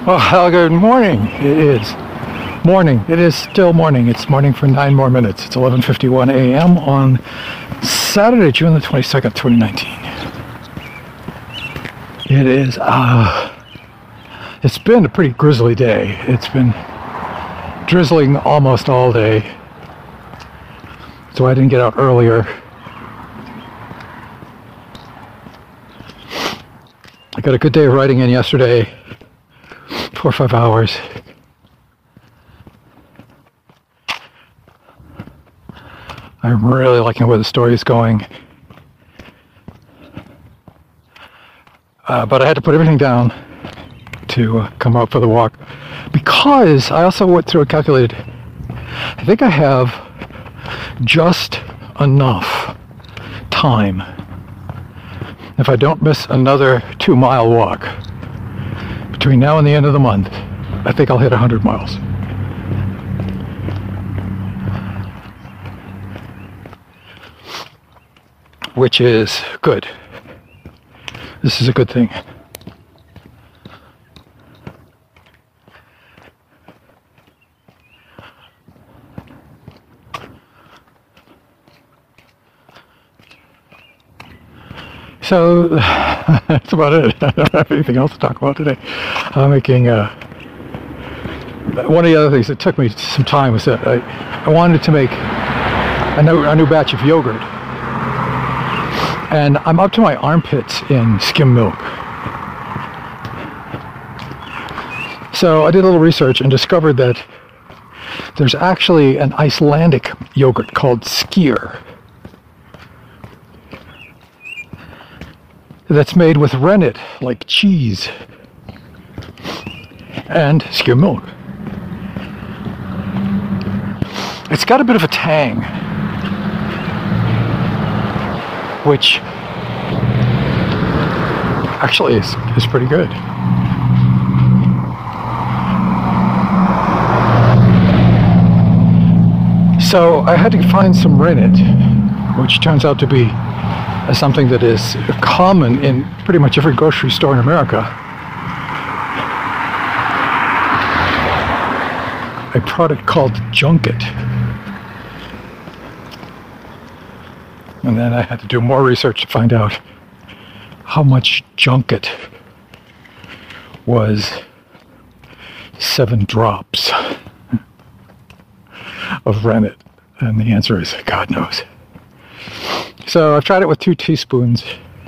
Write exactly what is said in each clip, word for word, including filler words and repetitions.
Well, good morning. It is morning. It is still morning. It's morning for nine more minutes. It's eleven fifty-one a m on Saturday, June the twenty-second, twenty nineteen. It is, uh, it's been a pretty grisly day. It's been drizzling almost all day. So I didn't get out earlier. I got a good day of riding in yesterday. Four or five hours. I'm really liking where the story is going. Uh, but I had to put everything down to uh, come out for the walk because I also went through and calculated. I think I have just enough time. If I don't miss another two mile walk between now and the end of the month, I think I'll hit one hundred miles. Which is good. This is a good thing. So that's about it. I don't have anything else to talk about today. I'm making uh, one of the other things that took me some time was that I, I wanted to make a new, a new batch of yogurt, and I'm up to my armpits in skim milk. So I did a little research and discovered that there's actually an Icelandic yogurt called skyr that's made with rennet, like cheese, and skim milk. It's got a bit of a tang, which actually is, is pretty good. So I had to find some rennet, which turns out to be something that is common in pretty much every grocery store in America. A product called Junket. And then I had to do more research to find out how much Junket was seven drops of rennet. And the answer is God knows. So I've tried it with two teaspoons.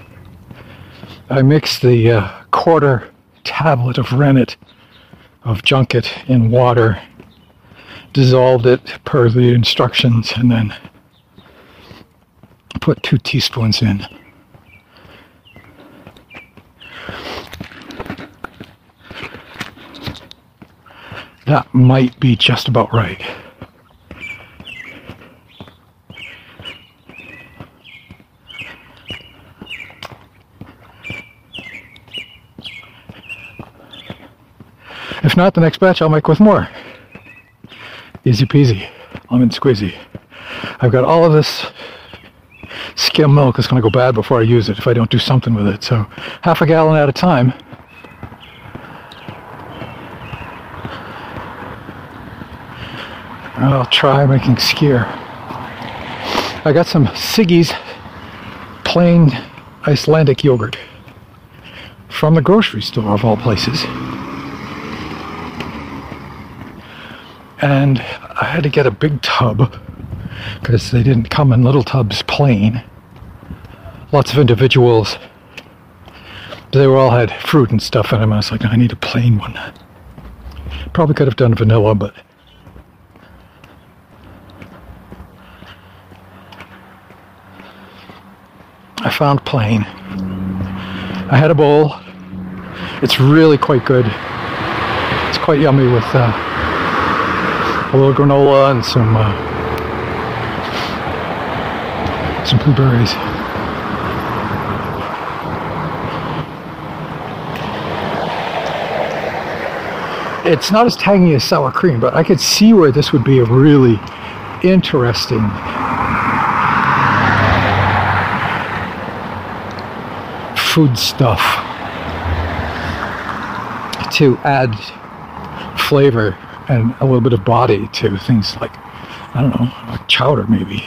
I mixed the uh, quarter tablet of rennet of Junket in water, dissolved it per the instructions, and then put two teaspoons in. That might be just about right. If not, the next batch I'll make with more. Easy peasy, lemon squeezy. I've got all of this skim milk. It's going to go bad before I use it if I don't do something with it. So half a gallon at a time. I'll try making skyr. I got some Siggy's plain Icelandic yogurt from the grocery store of all places. And I had to get a big tub because they didn't come in little tubs plain. Lots of individuals. They were all had fruit and stuff in them. I was like, I need a plain one. Probably could have done vanilla, but I found plain. I had a bowl. It's really quite good. It's quite yummy with uh, a little granola and some uh, some blueberries. It's not as tangy as sour cream, but I could see where this would be a really interesting food stuff to add flavor and a little bit of body to things like, I don't know, like chowder maybe.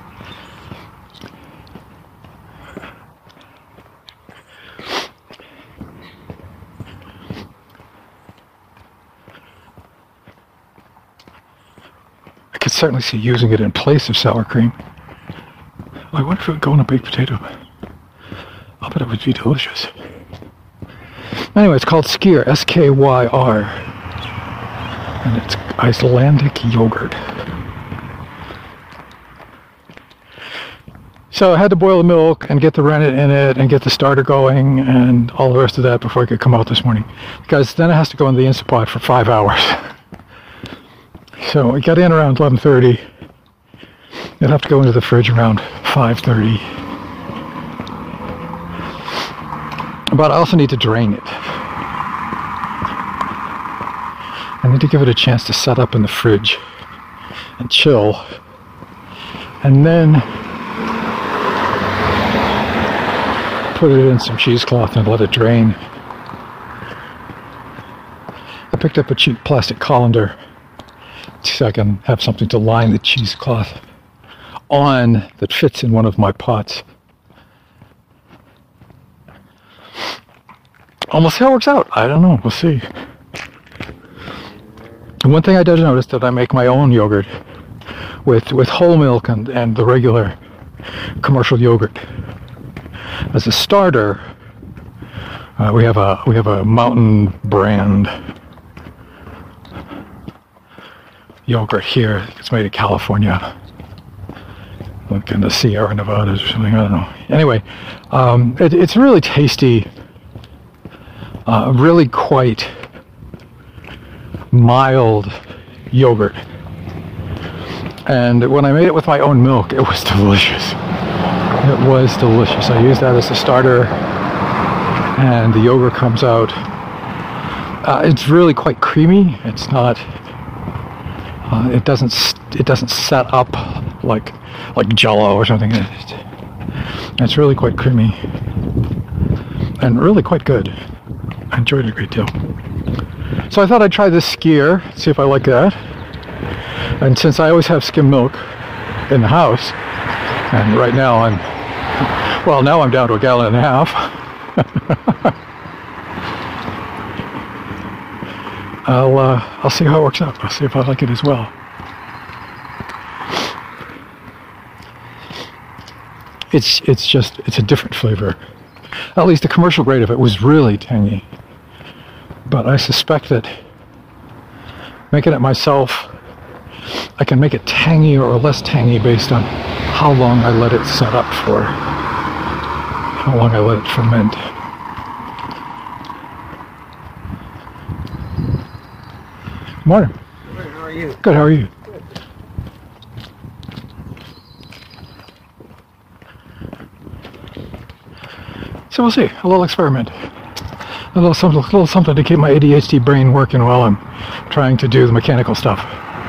I could certainly see using it in place of sour cream. I wonder if it would go in a baked potato. I'll bet it would be delicious. Anyway, it's called Skyr, S K Y R. And it's Icelandic yogurt. So I had to boil the milk and get the rennet in it and get the starter going and all the rest of that before I could come out this morning. Because then it has to go in the Instant Pot for five hours. So I got in around eleven thirty. It'll have to go into the fridge around five thirty. But I also need to drain it. I need to give it a chance to set up in the fridge and chill. And then put it in some cheesecloth and let it drain. I picked up a cheap plastic colander so I can have something to line the cheesecloth on that fits in one of my pots. Almost how it works out. I don't know. We'll see. One thing I did notice that I make my own yogurt with with whole milk and, and the regular commercial yogurt. As a starter, uh, we have a we have a Mountain brand yogurt here. It's made in California, like in the Sierra Nevadas or something. I don't know. Anyway, um, it, it's really tasty. Uh, really quite mild yogurt. And when I made it with my own milk, it was delicious. It was delicious. I used that as a starter, and the yogurt comes out. Uh, it's really quite creamy. It's not. Uh, it doesn't. It doesn't set up like like Jell-O or something. It, it's really quite creamy and really quite good. I enjoyed it a great deal. So I thought I'd try this Skyr, see if I like that. And since I always have skim milk in the house, and right now I'm, well, now I'm down to a gallon and a half. I'll, uh, I'll see how it works out. I'll see if I like it as well. It's, it's just, it's a different flavor. At least the commercial grade of it was really tangy. But I suspect that making it myself, I can make it tangy or less tangy based on how long I let it set up for, how long I let it ferment. Morning. Good, how are you? Good, how are you? Good. So we'll see, a little experiment. A little something, a little something to keep my A D H D brain working while I'm trying to do the mechanical stuff.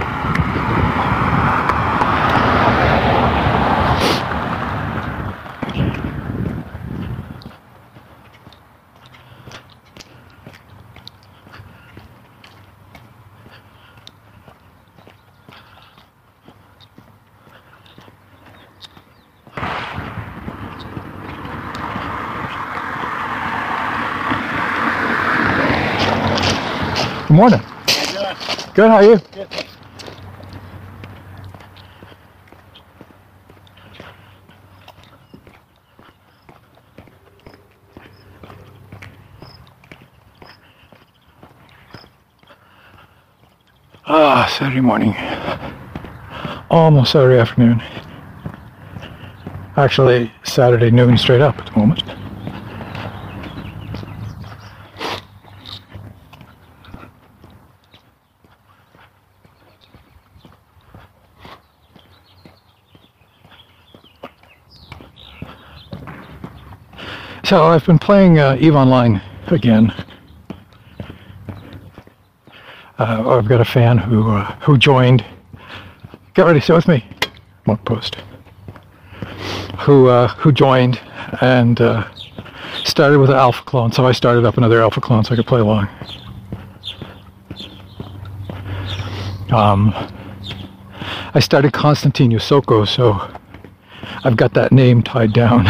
Good morning. How you doing? Good, how are you? Good. Ah, Saturday morning. Almost Saturday afternoon. Actually, Saturday noon straight up at the moment. So I've been playing uh, EVE Online again. Uh, I've got a fan who uh, who joined. Get ready, sit with me. Monk post. Who uh, who joined and uh, started with an alpha clone, so I started up another alpha clone so I could play along. Um, I started Konstantin Yusoko, so I've got that name tied down.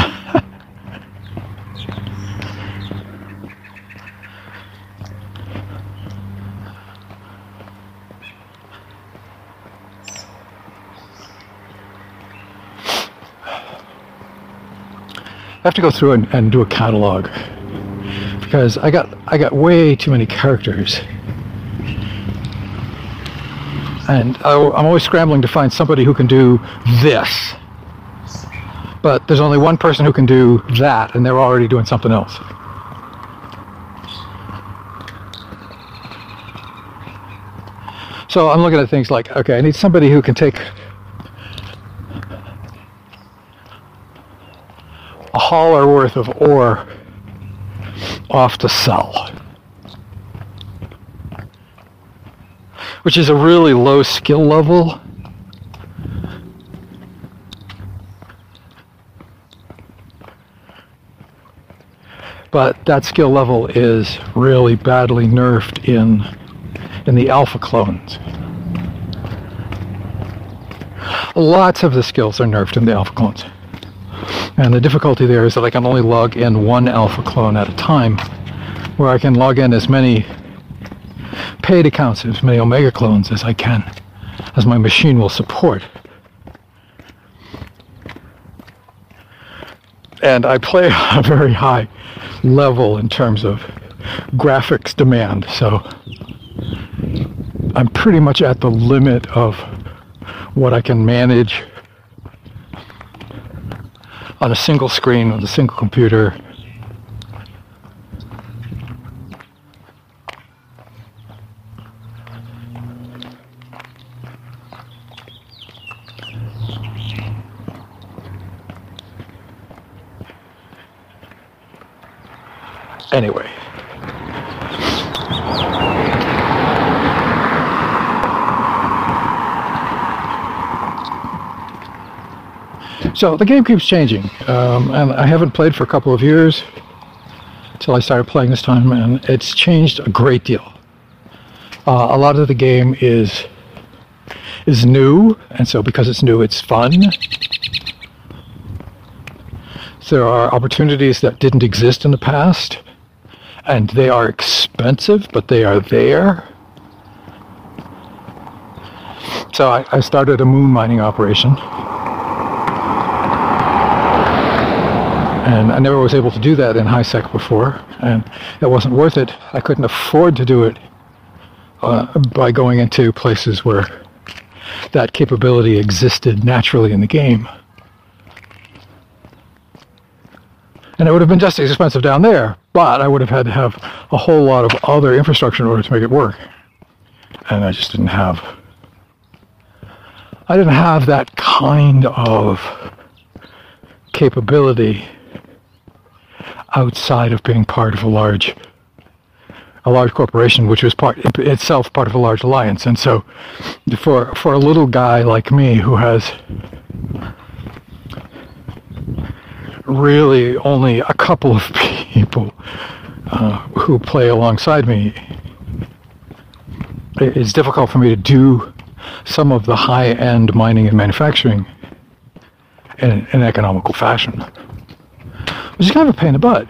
I have to go through and, and do a catalog because I got I got way too many characters, and I, I'm always scrambling to find somebody who can do this. But there's only one person who can do that, and they're already doing something else. So I'm looking at things like, okay, I need somebody who can take a hauler worth of ore off to sell, which is a really low skill level. But that skill level is really badly nerfed in in the alpha clones. Lots of the skills are nerfed in the alpha clones. And the difficulty there is that I can only log in one alpha clone at a time, where I can log in as many paid accounts, as many omega clones as I can, as my machine will support. And I play a very high level in terms of graphics demand, so I'm pretty much at the limit of what I can manage on a single screen with a single computer. Anyway. So the game keeps changing, um, and I haven't played for a couple of years until I started playing this time, and it's changed a great deal. Uh, a lot of the game is is new, and so because it's new, it's fun. There are opportunities that didn't exist in the past, and they are expensive, but they are there. So I, I started a moon mining operation. And I never was able to do that in HiSec before, and it wasn't worth it. I couldn't afford to do it uh, by going into places where that capability existed naturally in the game. And it would have been just as expensive down there, but I would have had to have a whole lot of other infrastructure in order to make it work. And I just didn't have, I didn't have that kind of capability outside of being part of a large a large corporation, which was part itself part of a large alliance. And so for for a little guy like me who has really only a couple of people uh, who play alongside me, it's difficult for me to do some of the high-end mining and manufacturing in an economical fashion, which is kind of a pain in the butt.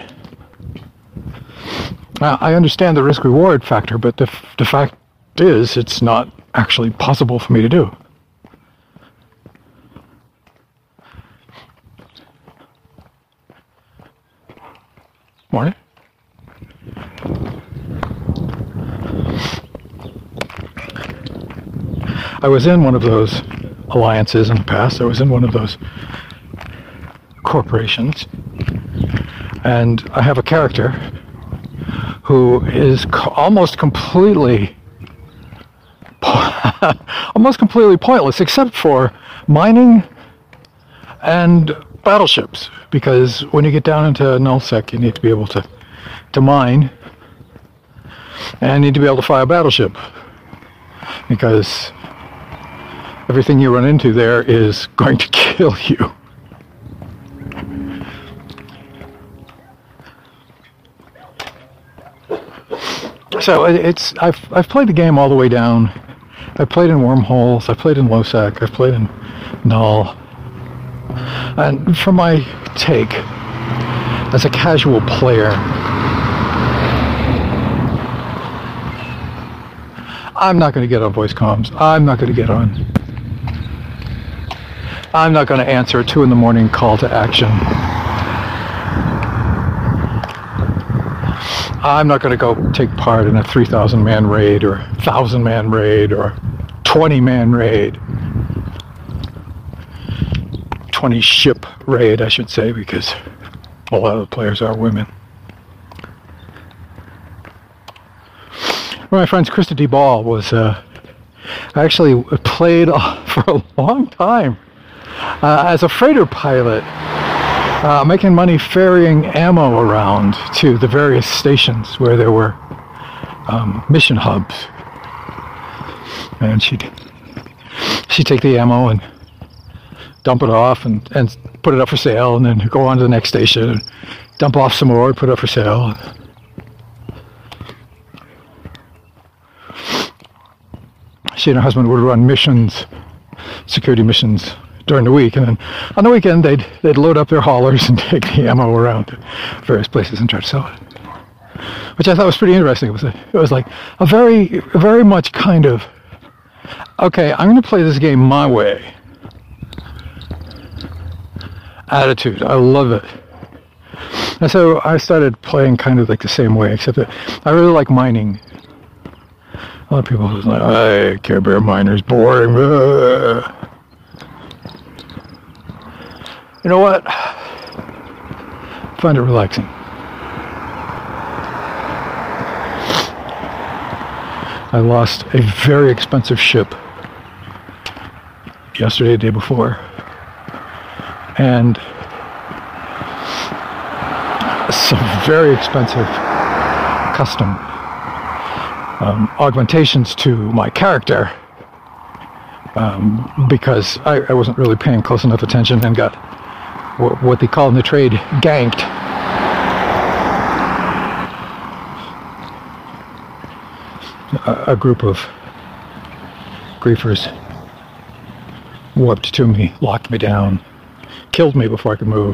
Now, I understand the risk-reward factor, but the, f- the fact is it's not actually possible for me to do. Morning. I was in one of those alliances in the past. I was in one of those corporations, and I have a character who is co- almost completely almost completely pointless, except for mining and battleships, because when you get down into nullsec, you need to be able to to mine and need to be able to fly a battleship, because everything you run into there is going to kill you. So it's I've I've played the game all the way down I played in Wormholes, I played in Losec, I've played in Null. And for my take, as a casual player, I'm not going to get on voice comms. I'm not going to get on. I'm not going to answer a two in the morning call to action. I'm not going to go take part in a three thousand man raid or one thousand man raid or twenty man raid. twenty ship raid, I should say, because a lot of the players are women. One of my friends, Krista D. Ball, was uh, actually played for a long time uh, as a freighter pilot, uh, making money ferrying ammo around to the various stations where there were um, mission hubs. And she'd, she'd take the ammo and dump it off and, and put it up for sale, and then go on to the next station and dump off some more, put it up for sale. She and her husband would run missions, security missions, during the week, and then on the weekend they'd they'd load up their haulers and take the ammo around to various places and try to sell it, which I thought was pretty interesting. It was a, it was like a very very much kind of, okay, I'm going to play this game my way attitude. I love it. And so I started playing kind of like the same way, except that I really like mining. A lot of people are like, "Hey, Care Bear miner's boring." Ugh. You know what? I find it relaxing. I lost a very expensive ship yesterday, the day before, and some very expensive custom um, augmentations to my character, um, because I, I wasn't really paying close enough attention and got what, what they call in the trade ganked. A, a group of griefers warped to me, locked me down, killed me before I could move.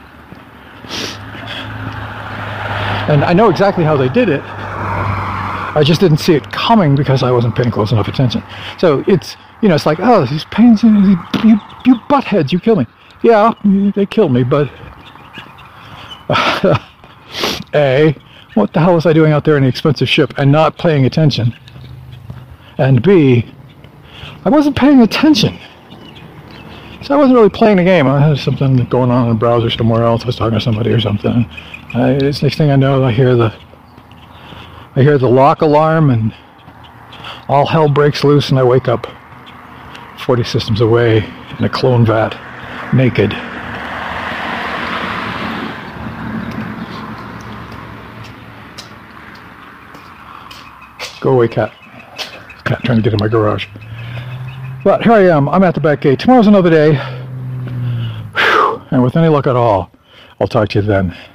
And I know exactly how they did it. I just didn't see it coming because I wasn't paying close enough attention. So it's, you know, it's like, oh, these pains, you, you, you buttheads, you kill me. Yeah, they killed me, but A, what the hell was I doing out there in the expensive ship and not paying attention? And B, I wasn't paying attention. So I wasn't really playing the game. I had something going on in the browser somewhere else. I was talking to somebody or something. I, this next thing I know, I hear the I hear the lock alarm, and all hell breaks loose, and I wake up forty systems away in a clone vat, naked. Go away, cat. Cat trying to get in my garage. But here I am. I'm at the back gate. Tomorrow's another day. Whew. And with any luck at all, I'll talk to you then.